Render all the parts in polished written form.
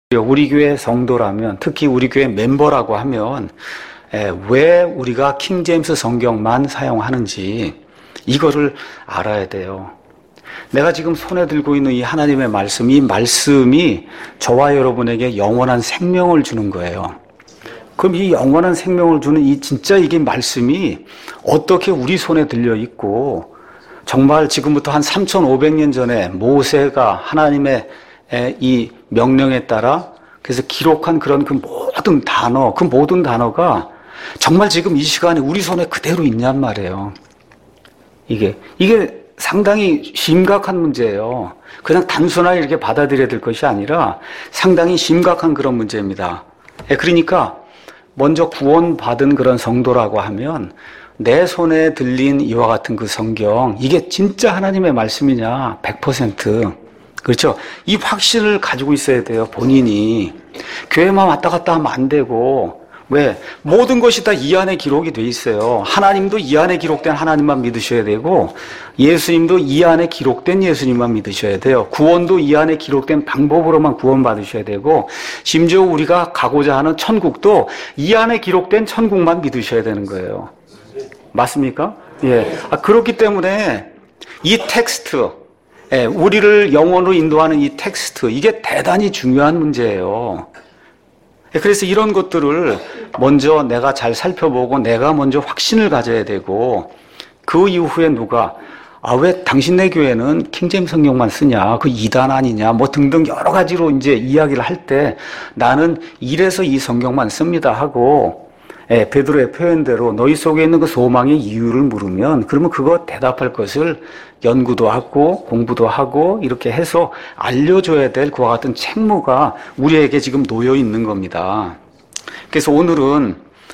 우리 교회 성도라면, 특히 우리 교회 멤버라고 하면 왜 우리가 킹제임스 성경만 사용하는지 이거를 알아야 돼요. 내가 지금 손에 들고 있는 이 하나님의 말씀, 이 말씀이 저와 여러분에게 영원한 생명을 주는 거예요. 그럼 이 영원한 생명을 주는 이게 말씀이 어떻게 우리 손에 들려 있고, 정말 지금부터 한 3,500년 전에 모세가 하나님의 이 명령에 따라 그래서 기록한 그런 그 모든 단어가 정말 지금 이 시간에 우리 손에 그대로 있냔 말이에요. 이게 상당히 심각한 문제예요. 그냥 단순하게 이렇게 받아들여야 될 것이 아니라 상당히 심각한 그런 문제입니다. 그러니까 먼저 구원받은 그런 성도라고 하면 내 손에 들린 이와 같은 그 성경, 이게 진짜 하나님의 말씀이냐? 100%. 그렇죠? 이 확신을 가지고 있어야 돼요, 본인이. 교회만 왔다 갔다 하면 안 되고, 왜? 모든 것이 다 이 안에 기록이 돼 있어요. 하나님도 이 안에 기록된 하나님만 믿으셔야 되고, 예수님도 이 안에 기록된 예수님만 믿으셔야 돼요. 구원도 이 안에 기록된 방법으로만 구원받으셔야 되고, 심지어 우리가 가고자 하는 천국도 이 안에 기록된 천국만 믿으셔야 되는 거예요. 맞습니까? 예. 그렇기 때문에 이 텍스트, 우리를 영원으로 인도하는 이 텍스트, 이게 대단히 중요한 문제예요. 그래서 이런 것들을 먼저 내가 잘 살펴보고 내가 먼저 확신을 가져야 되고, 그 이후에 누가 왜 당신네 교회는 킹제임스 성경만 쓰냐, 그 이단 아니냐, 뭐 등등 여러 가지로 이제 이야기를 할 때 나는 이래서 이 성경만 씁니다 하고, 베드로의 표현대로 너희 속에 있는 그 소망의 이유를 물으면, 그러면 그거 대답할 것을 연구도 하고 공부도 하고 이렇게 해서 알려줘야 될 그와 같은 책무가 우리에게 지금 놓여 있는 겁니다. 그래서 오늘은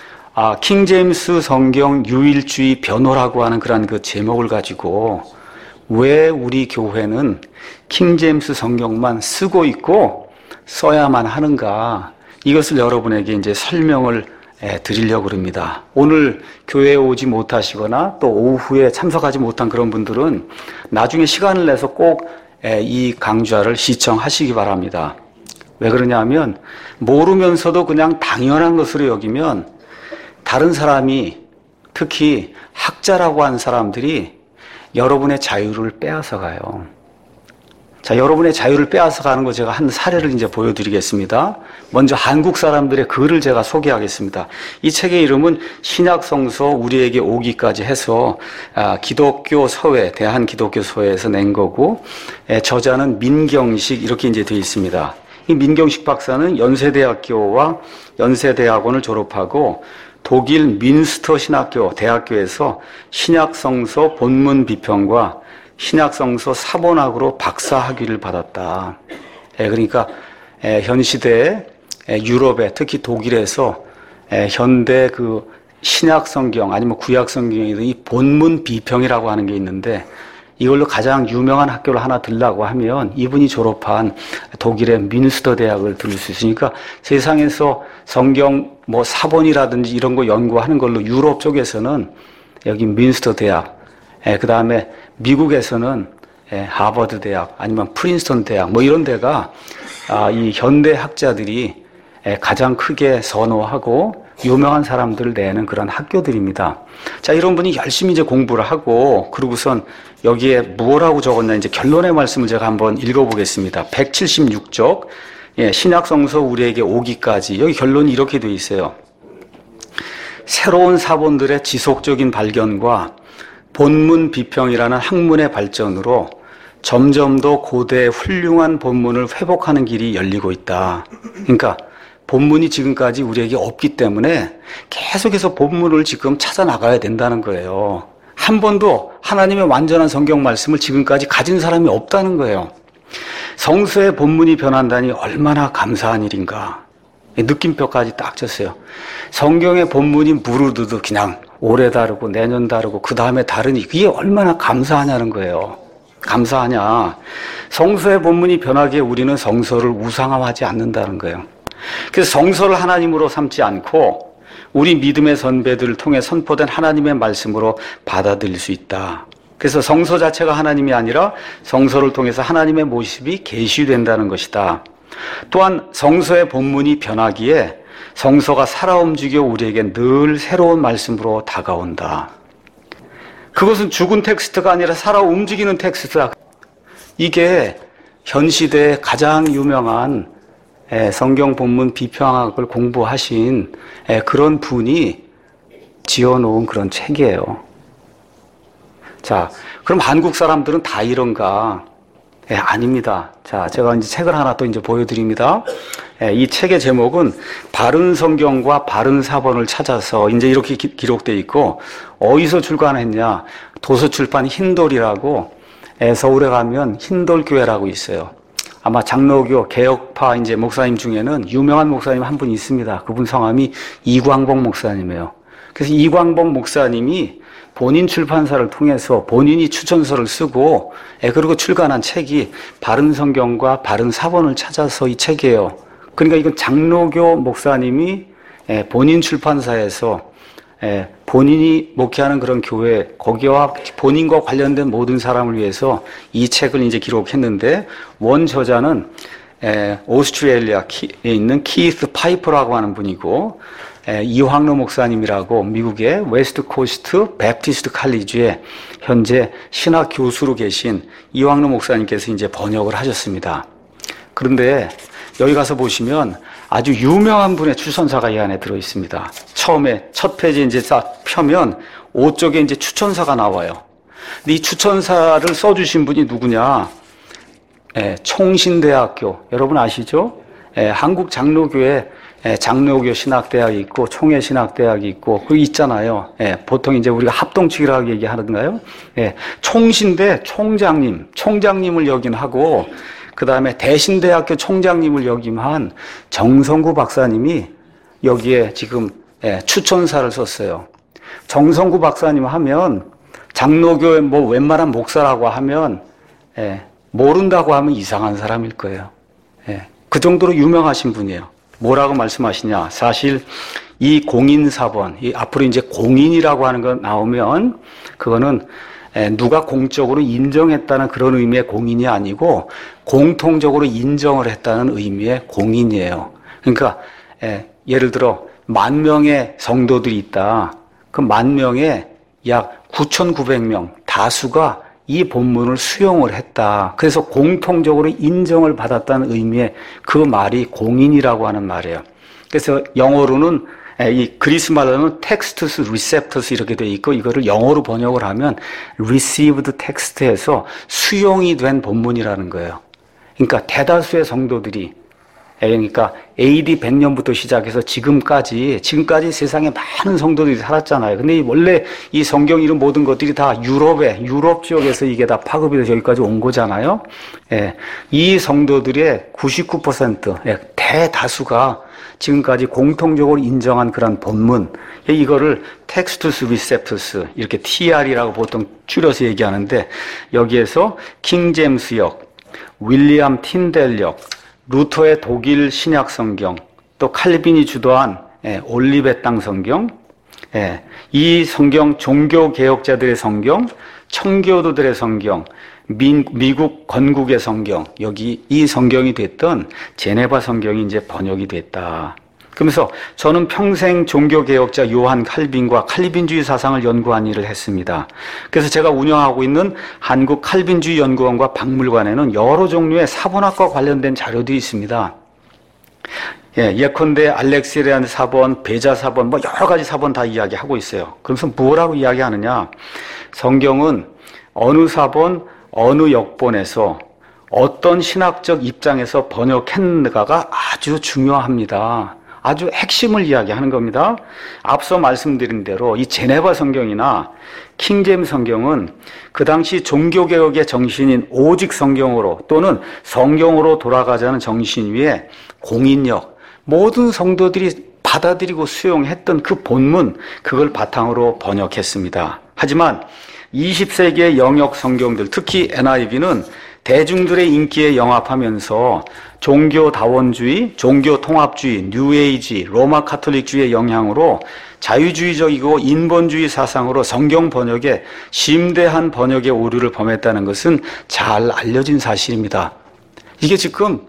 킹제임스 성경 유일주의 변호라고 하는 그런 그 제목을 가지고 왜 우리 교회는 킹제임스 성경만 쓰고 있고 써야만 하는가, 이것을 여러분에게 이제 설명을 드리려고 합니다. 오늘 교회에 오지 못하시거나 또 오후에 참석하지 못한 그런 분들은 나중에 시간을 내서 꼭 이 강좌를 시청하시기 바랍니다. 왜 그러냐면 모르면서도 그냥 당연한 것으로 여기면 다른 사람이, 특히 학자라고 하는 사람들이 여러분의 자유를 빼앗아 가요. 자, 여러분의 자유를 빼앗아 가는 거 제가 한 사례를 이제 보여드리겠습니다. 먼저 한국 사람들의 글을 제가 소개하겠습니다. 이 책의 이름은 신약성서 우리에게 오기까지 해서 기독교 서회, 대한기독교서회에서 낸 거고, 저자는 민경식 이렇게 이제 되어 있습니다. 이 민경식 박사는 연세대학교와 연세대학원을 졸업하고 독일 민스터 신학교 대학교에서 신약성서 본문 비평과 신약성서 사본학으로 박사학위를 받았다. 그러니까 현 시대에 유럽에, 특히 독일에서 현대 그 신약성경 아니면 구약성경의 이 본문 비평이라고 하는 게 있는데, 이걸로 가장 유명한 학교를 하나 들라고 하면 이분이 졸업한 독일의 민스터 대학을 들을 수 있으니까, 세상에서 성경 뭐 사본이라든지 이런 거 연구하는 걸로 유럽 쪽에서는 여기 민스터 대학, 그 다음에 미국에서는 하버드 대학 아니면 프린스턴 대학 뭐 이런 데가 이 현대 학자들이 가장 크게 선호하고 유명한 사람들을 내는 그런 학교들입니다. 자, 이런 분이 열심히 이제 공부를 하고, 그러고선 여기에 뭐라고 적었나 이제 결론의 말씀을 제가 한번 읽어보겠습니다. 176쪽, 신약성서 우리에게 오기까지, 여기 결론이 이렇게 돼 있어요. 새로운 사본들의 지속적인 발견과 본문 비평이라는 학문의 발전으로 점점 더 고대 훌륭한 본문을 회복하는 길이 열리고 있다. 그러니까 본문이 지금까지 우리에게 없기 때문에 계속해서 본문을 지금 찾아 나가야 된다는 거예요. 한 번도 하나님의 완전한 성경 말씀을 지금까지 가진 사람이 없다는 거예요. 성서의 본문이 변한다니 얼마나 감사한 일인가. 느낌표까지 딱 쳤어요. 성경의 본문이 무르드도 그냥 올해 다르고 내년 다르고 그 다음에 다르니 이게 얼마나 감사하냐는 거예요. 감사하냐. 성서의 본문이 변하기에 우리는 성서를 우상화하지 않는다는 거예요. 그래서 성서를 하나님으로 삼지 않고 우리 믿음의 선배들을 통해 선포된 하나님의 말씀으로 받아들일 수 있다. 그래서 성서 자체가 하나님이 아니라 성서를 통해서 하나님의 모습이 계시된다는 것이다. 또한 성서의 본문이 변하기에 성서가 살아 움직여 우리에게 늘 새로운 말씀으로 다가온다. 그것은 죽은 텍스트가 아니라 살아 움직이는 텍스트다. 이게 현 시대의 가장 유명한 성경 본문 비평학을 공부하신 그런 분이 지어놓은 그런 책이에요. 자, 그럼 한국 사람들은 다 이런가? 아닙니다. 자, 제가 이제 책을 하나 또 이제 보여드립니다. 이 책의 제목은 바른 성경과 바른 사본을 찾아서 이제 이렇게 기록되어 있고, 어디서 출간했냐? 도서출판 흰돌이라고 서울에 가면 흰돌교회라고 있어요. 아마 장로교 개혁파 이제 목사님 중에는 유명한 목사님 한 분 있습니다. 그분 성함이 이광복 목사님이에요. 그래서 이광복 목사님이 본인 출판사를 통해서 본인이 추천서를 쓰고 그리고 출간한 책이 바른 성경과 바른 사본을 찾아서 이 책이에요. 그러니까 이건 장로교 목사님이 본인 출판사에서 본인이 목회하는 그런 교회 거기와 본인과 관련된 모든 사람을 위해서 이 책을 이제 기록했는데 원 저자는 오스트레일리아에 있는 키스 파이퍼라고 하는 분이고 이황로 목사님이라고 미국의 웨스트 코스트 베프티스트 칼리지에 현재 신학 교수로 계신 이황로 목사님께서 이제 번역을 하셨습니다. 그런데 여기 가서 보시면 아주 유명한 분의 추천사가 이 안에 들어 있습니다. 처음에 첫 페이지 이제 딱 펴면 5쪽에 이제 추천사가 나와요. 근데 이 추천사를 써주신 분이 누구냐? 총신대학교 여러분 아시죠? 한국 장로교회 장로교 신학대학이 있고 총회 신학대학이 있고 그거 있잖아요. 보통 이제 우리가 합동측이라고 얘기하는가요? 총신대 총장님을 역임하고 그 다음에 대신대학교 총장님을 역임한 정성구 박사님이 여기에 지금 추천사를 썼어요. 정성구 박사님 하면 장로교의 뭐 웬만한 목사라고 하면 모른다고 하면 이상한 사람일 거예요. 그 정도로 유명하신 분이에요. 뭐라고 말씀하시냐? 사실 이 공인사본, 앞으로 이제 공인이라고 하는 거 나오면 그거는 누가 공적으로 인정했다는 그런 의미의 공인이 아니고 공통적으로 인정을 했다는 의미의 공인이에요. 그러니까 예를 들어 10,000명의 성도들이 있다. 그 10,000명에 약 9,900명 다수가 이 본문을 수용을 했다. 그래서 공통적으로 인정을 받았다는 의미의 그 말이 공인이라고 하는 말이에요. 그래서 영어로는 이 그리스 말로는 textus receptus 이렇게 돼 있고 이거를 영어로 번역을 하면 received text에서 수용이 된 본문이라는 거예요. 그러니까 대다수의 성도들이 그러니까 AD 100년부터 시작해서 지금까지 세상에 많은 성도들이 살았잖아요. 근데 원래 이 성경 이런 모든 것들이 다 유럽 지역에서 이게 다 파급이 돼서 여기까지 온 거잖아요. 이 성도들의 99%, 대다수가 지금까지 공통적으로 인정한 그런 본문, 이거를 텍스투스 리셉투스, 이렇게 TR이라고 보통 줄여서 얘기하는데, 여기에서 킹제임스역, 윌리엄 틴델역, 루터의 독일 신약 성경, 또 칼빈이 주도한 올리베 땅 성경, 이 성경 종교 개혁자들의 성경, 청교도들의 성경, 미국 건국의 성경, 여기 이 성경이 됐던 제네바 성경이 이제 번역이 됐다. 그러면서 저는 평생 종교개혁자 요한 칼빈과 칼빈주의 사상을 연구한 일을 했습니다. 그래서 제가 운영하고 있는 한국 칼빈주의 연구원과 박물관에는 여러 종류의 사본학과 관련된 자료들이 있습니다. 예컨대 알렉시리안 사본, 베자 사본, 뭐 여러 가지 사본 다 이야기하고 있어요. 그러면서 뭐라고 이야기하느냐? 성경은 어느 사본, 어느 역본에서 어떤 신학적 입장에서 번역했는가가 아주 중요합니다. 아주 핵심을 이야기하는 겁니다. 앞서 말씀드린 대로 이 제네바 성경이나 킹제임스 성경은 그 당시 종교개혁의 정신인 오직 성경으로 또는 성경으로 돌아가자는 정신 위에 공인력, 모든 성도들이 받아들이고 수용했던 그 본문, 그걸 바탕으로 번역했습니다. 하지만 20세기의 영역 성경들, 특히 NIV는 대중들의 인기에 영합하면서 종교다원주의, 종교통합주의, 뉴에이지, 로마 카톨릭주의의 영향으로 자유주의적이고 인본주의 사상으로 성경 번역에 심대한 번역의 오류를 범했다는 것은 잘 알려진 사실입니다. 이게 지금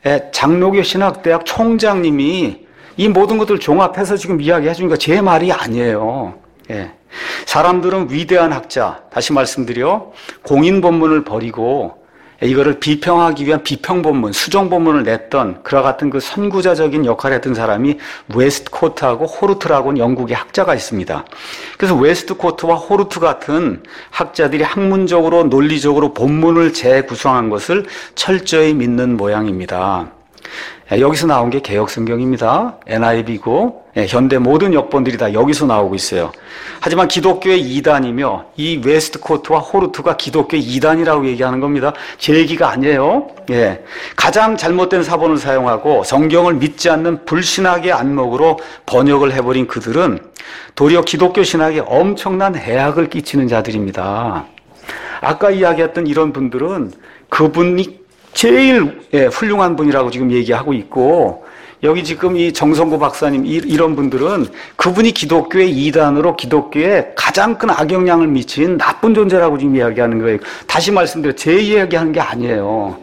장로교 신학대학 총장님이 이 모든 것들 종합해서 지금 이야기해 주니까 제 말이 아니에요. 예. 사람들은 위대한 학자, 다시 말씀드려 공인 본문을 버리고 이거를 비평하기 위한 비평 본문, 수정 본문을 냈던 그와 같은 그 선구자적인 역할을 했던 사람이 웨스트코트하고 호르트라고는 영국의 학자가 있습니다. 그래서 웨스트코트와 호르트 같은 학자들이 학문적으로 논리적으로 본문을 재구성한 것을 철저히 믿는 모양입니다. 여기서 나온 게 개혁성경입니다. NIV고 현대 모든 역본들이 다 여기서 나오고 있어요. 하지만 기독교의 이단이며 이 웨스트코트와 호르트가 기독교의 이단이라고 얘기하는 겁니다. 제 얘기가 아니에요. 예. 가장 잘못된 사본을 사용하고 성경을 믿지 않는 불신학의 안목으로 번역을 해버린 그들은 도리어 기독교 신학에 엄청난 해악을 끼치는 자들입니다. 아까 이야기했던 이런 분들은 그분이 제일 훌륭한 분이라고 지금 얘기하고 있고, 여기 지금 이 정성구 박사님 이런 분들은 그분이 기독교의 이단으로 기독교에 가장 큰 악영향을 미친 나쁜 존재라고 지금 이야기하는 거예요. 다시 말씀드려, 제 이야기하는 게 아니에요.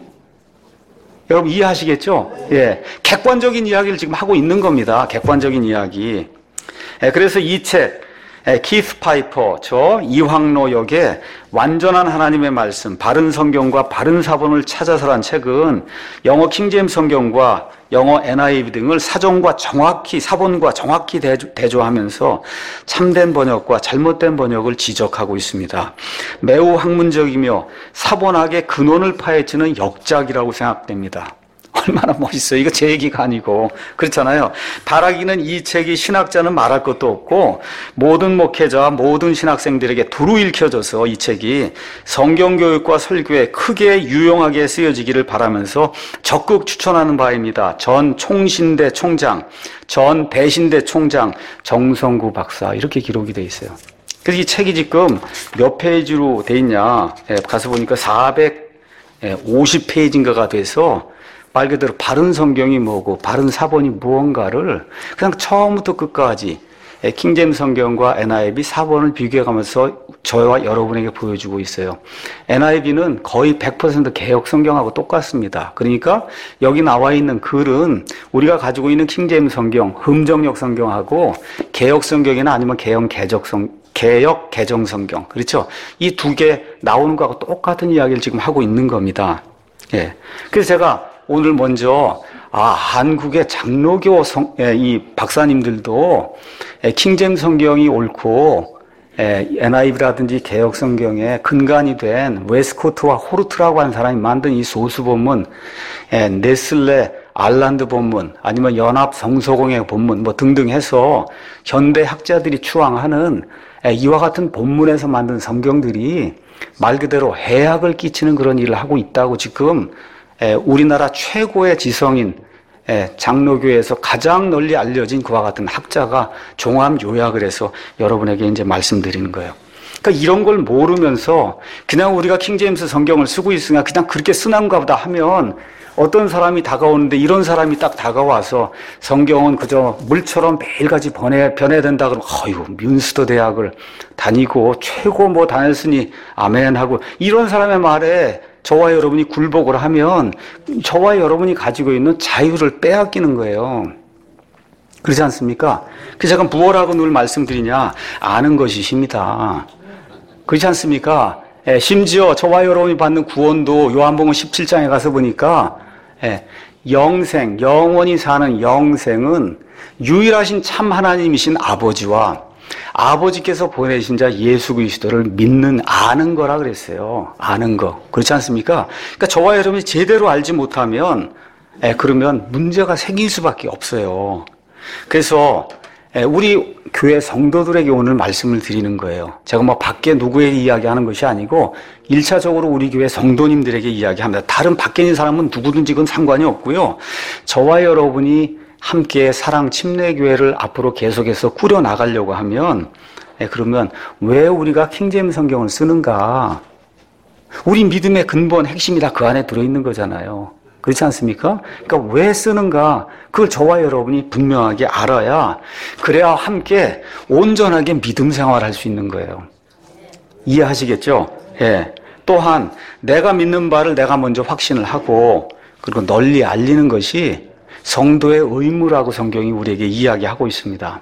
여러분 이해하시겠죠? 예, 객관적인 이야기를 지금 하고 있는 겁니다. 객관적인 이야기. 그래서 이 책 키스 파이퍼, 저 이황로 역의 완전한 하나님의 말씀, 바른 성경과 바른 사본을 찾아서란 책은 영어 킹제임스 성경과 영어 NIV 등을 사본과 정확히 대조하면서 참된 번역과 잘못된 번역을 지적하고 있습니다. 매우 학문적이며 사본학의 근원을 파헤치는 역작이라고 생각됩니다. 얼마나 멋있어요. 이거 제 얘기가 아니고. 그렇잖아요. 바라기는 이 책이 신학자는 말할 것도 없고 모든 목회자와 모든 신학생들에게 두루 읽혀져서 이 책이 성경교육과 설교에 크게 유용하게 쓰여지기를 바라면서 적극 추천하는 바입니다. 전 총신대 총장, 전 대신대 총장 정성구 박사, 이렇게 기록이 돼 있어요. 그래서 이 책이 지금 몇 페이지로 돼 있냐, 가서 보니까 450페이지인가가 돼서 말 그대로 바른 성경이 뭐고 바른 사본이 무언가를 그냥 처음부터 끝까지 킹제임스 성경과 NIV 사본을 비교해가면서 저와 여러분에게 보여주고 있어요. NIV는 거의 100% 개혁 성경하고 똑같습니다. 그러니까 여기 나와 있는 글은 우리가 가지고 있는 킹제임스 성경, 흠정역 성경하고 개혁 성경이나 아니면 개혁 개정 성경, 그렇죠? 이 두 개 나오는 거하고 똑같은 이야기를 지금 하고 있는 겁니다. 예. 그래서 제가 오늘 먼저 한국의 장로교 이 박사님들도 킹제임스 성경이 옳고 NIV라든지 개혁 성경의 근간이 된 웨스코트와 호르트라고 하는 사람이 만든 이 소수 본문, 네슬레 알란드 본문, 아니면 연합 성서공회 본문 뭐 등등 해서 현대 학자들이 추앙하는 이와 같은 본문에서 만든 성경들이 말 그대로 해악을 끼치는 그런 일을 하고 있다고 지금 우리나라 최고의 지성인 장로교에서 가장 널리 알려진 그와 같은 학자가 종합 요약을 해서 여러분에게 이제 말씀드리는 거예요. 그러니까 이런 걸 모르면서 그냥 우리가 킹제임스 성경을 쓰고 있으니까 그냥 그렇게 쓰는가 보다 하면 어떤 사람이 다가오는데 이런 사람이 딱 다가와서 성경은 그저 물처럼 매일같이 변해된다 그러면 어이구 뮌스터 대학을 다니고 최고 뭐 다녔으니 아멘 하고 이런 사람의 말에 저와 여러분이 굴복을 하면 저와 여러분이 가지고 있는 자유를 빼앗기는 거예요. 그렇지 않습니까? 그래서 제가 무엇라고 늘 말씀드리냐, 아는 것이 힘이다. 그렇지 않습니까? 심지어 저와 여러분이 받는 구원도 요한복음 17장에 가서 보니까 영생, 영원히 사는 영생은 유일하신 참 하나님이신 아버지와 아버지께서 보내신 자 예수 그리스도를 아는 거라 그랬어요. 아는 거. 그렇지 않습니까? 그러니까 저와 여러분이 제대로 알지 못하면 그러면 문제가 생길 수밖에 없어요. 그래서 우리 교회 성도들에게 오늘 말씀을 드리는 거예요. 제가 뭐 밖에 누구에게 이야기하는 것이 아니고 1차적으로 우리 교회 성도님들에게 이야기합니다. 다른 밖에 있는 사람은 누구든지 그건 상관이 없고요. 저와 여러분이 함께 사랑 침례교회를 앞으로 계속해서 꾸려나가려고 하면 그러면 왜 우리가 킹제임스 성경을 쓰는가? 우리 믿음의 근본, 핵심이 다 그 안에 들어있는 거잖아요. 그렇지 않습니까? 그러니까 왜 쓰는가? 그걸 저와 여러분이 분명하게 알아야 그래야 함께 온전하게 믿음 생활할 수 있는 거예요. 이해하시겠죠? 예. 또한 내가 믿는 바를 내가 먼저 확신을 하고 그리고 널리 알리는 것이 성도의 의무라고 성경이 우리에게 이야기하고 있습니다.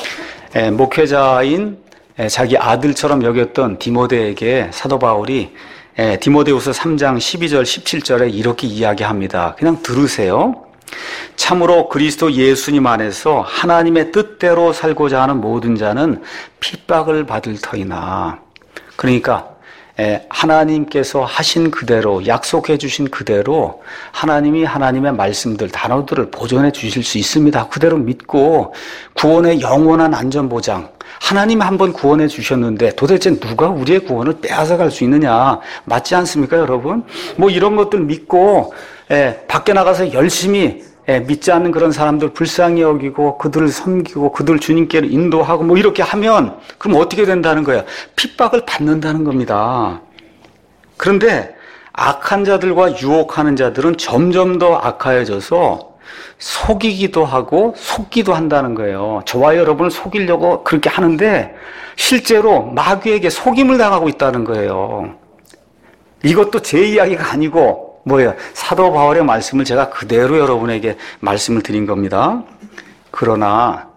목회자인 자기 아들처럼 여겼던 디모데에게 사도 바울이 디모데후서 3장 12절 17절에 이렇게 이야기합니다. 그냥 들으세요. 참으로 그리스도 예수님 안에서 하나님의 뜻대로 살고자 하는 모든 자는 핍박을 받을 터이나. 그러니까 하나님께서 하신 그대로, 약속해 주신 그대로 하나님이 하나님의 말씀들, 단어들을 보존해 주실 수 있습니다. 그대로 믿고 구원의 영원한 안전보장, 하나님 한번 구원해 주셨는데 도대체 누가 우리의 구원을 빼앗아갈 수 있느냐, 맞지 않습니까 여러분? 뭐 이런 것들 믿고 밖에 나가서 열심히 믿지 않는 그런 사람들 불쌍히 여기고 그들을 섬기고 그들 주님께로 인도하고 뭐 이렇게 하면 그럼 어떻게 된다는 거예요? 핍박을 받는다는 겁니다. 그런데 악한 자들과 유혹하는 자들은 점점 더 악하여져서 속이기도 하고 속기도 한다는 거예요. 저와 여러분을 속이려고 그렇게 하는데 실제로 마귀에게 속임을 당하고 있다는 거예요. 이것도 제 이야기가 아니고 뭐예요? 사도 바울의 말씀을 제가 그대로 여러분에게 말씀을 드린 겁니다. 그러나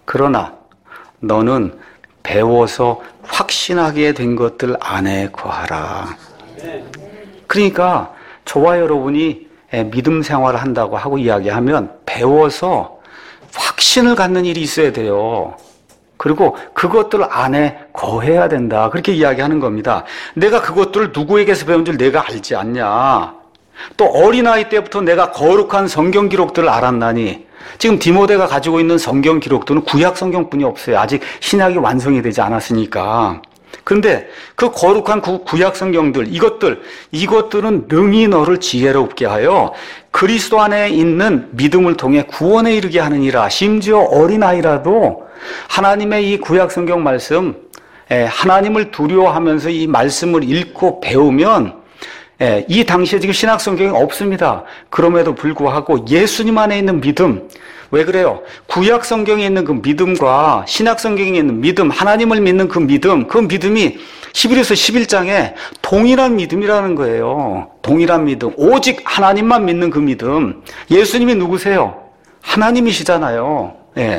너는 배워서 확신하게 된 것들 안에 거하라. 그러니까 저와 여러분이 믿음 생활을 한다고 하고 이야기하면 배워서 확신을 갖는 일이 있어야 돼요. 그리고 그것들 안에 거해야 된다. 그렇게 이야기하는 겁니다. 내가 그것들을 누구에게서 배운 줄 내가 알지 않냐. 또 어린아이 때부터 내가 거룩한 성경 기록들을 알았나니. 지금 디모데가 가지고 있는 성경 기록들은 구약 성경뿐이 없어요. 아직 신약이 완성이 되지 않았으니까. 그런데 그 거룩한 구약 성경들, 이것들은 능히 너를 지혜롭게 하여 그리스도 안에 있는 믿음을 통해 구원에 이르게 하느니라. 심지어 어린아이라도 하나님의 이 구약 성경 말씀, 하나님을 두려워하면서 이 말씀을 읽고 배우면 이 당시에 지금 신약 성경이 없습니다. 그럼에도 불구하고 예수님 안에 있는 믿음, 왜 그래요? 구약 성경에 있는 그 믿음과 신약 성경에 있는 믿음, 하나님을 믿는 그 믿음이 히브리서 11장에 동일한 믿음이라는 거예요. 동일한 믿음. 오직 하나님만 믿는 그 믿음. 예수님이 누구세요? 하나님이시잖아요.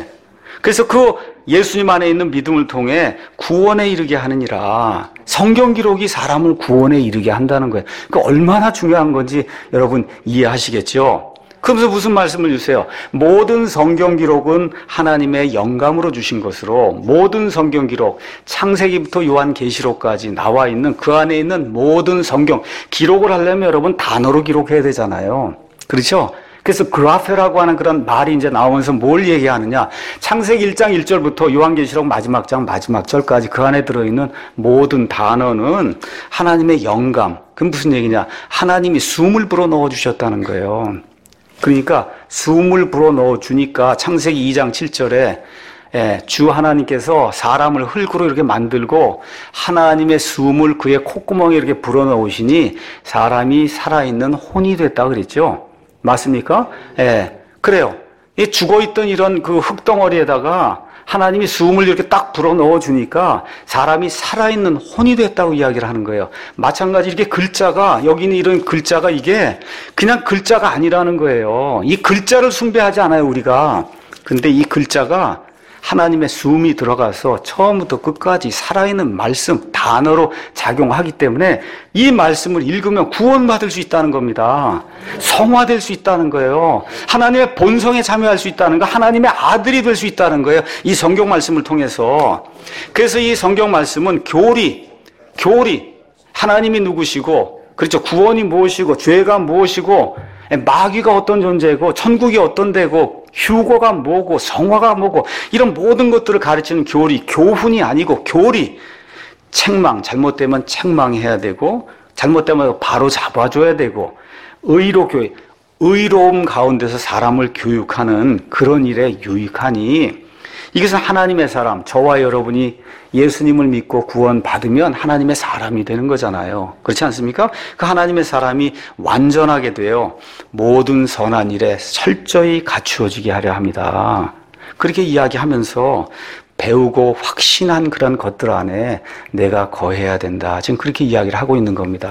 그래서 그 예수님 안에 있는 믿음을 통해 구원에 이르게 하느니라. 성경 기록이 사람을 구원에 이르게 한다는 거예요. 그 얼마나 중요한 건지 여러분 이해하시겠죠? 그러면서 무슨 말씀을 주세요? 모든 성경 기록은 하나님의 영감으로 주신 것으로 모든 성경 기록, 창세기부터 요한계시록까지 나와 있는 그 안에 있는 모든 성경 기록을 하려면 여러분 단어로 기록해야 되잖아요. 그렇죠? 그래서 그라페라고 하는 그런 말이 이제 나오면서 뭘 얘기하느냐. 창세기 1장 1절부터 요한계시록 마지막 장 마지막 절까지 그 안에 들어있는 모든 단어는 하나님의 영감. 그럼 무슨 얘기냐. 하나님이 숨을 불어넣어 주셨다는 거예요. 그러니까 숨을 불어넣어 주니까 창세기 2장 7절에 주 하나님께서 사람을 흙으로 이렇게 만들고 하나님의 숨을 그의 콧구멍에 이렇게 불어넣으시니 사람이 살아있는 혼이 됐다 그랬죠. 맞습니까? 그래요. 이 죽어있던 이런 그 흙덩어리에다가 하나님이 숨을 이렇게 딱 불어넣어 주니까 사람이 살아있는 혼이 됐다고 이야기를 하는 거예요. 마찬가지 이렇게 글자가, 여기는 이런 글자가 이게 그냥 글자가 아니라는 거예요. 이 글자를 숭배하지 않아요, 우리가. 근데 이 글자가 하나님의 숨이 들어가서 처음부터 끝까지 살아있는 말씀, 단어로 작용하기 때문에 이 말씀을 읽으면 구원받을 수 있다는 겁니다. 성화될 수 있다는 거예요. 하나님의 본성에 참여할 수 있다는 거, 하나님의 아들이 될 수 있다는 거예요. 이 성경 말씀을 통해서. 그래서 이 성경 말씀은 교리, 하나님이 누구시고, 그렇죠. 구원이 무엇이고, 죄가 무엇이고, 마귀가 어떤 존재고, 천국이 어떤 데고, 휴거가 뭐고 성화가 뭐고 이런 모든 것들을 가르치는 교리, 교훈이 아니고 교리. 책망, 잘못되면 책망해야 되고 잘못되면 바로 잡아줘야 되고 의로교회, 의로움 가운데서 사람을 교육하는 그런 일에 유익하니 이것은 하나님의 사람, 저와 여러분이 예수님을 믿고 구원받으면 하나님의 사람이 되는 거잖아요. 그렇지 않습니까? 그 하나님의 사람이 완전하게 되어 모든 선한 일에 철저히 갖추어지게 하려 합니다. 그렇게 이야기하면서 배우고 확신한 그런 것들 안에 내가 거해야 된다. 지금 그렇게 이야기를 하고 있는 겁니다.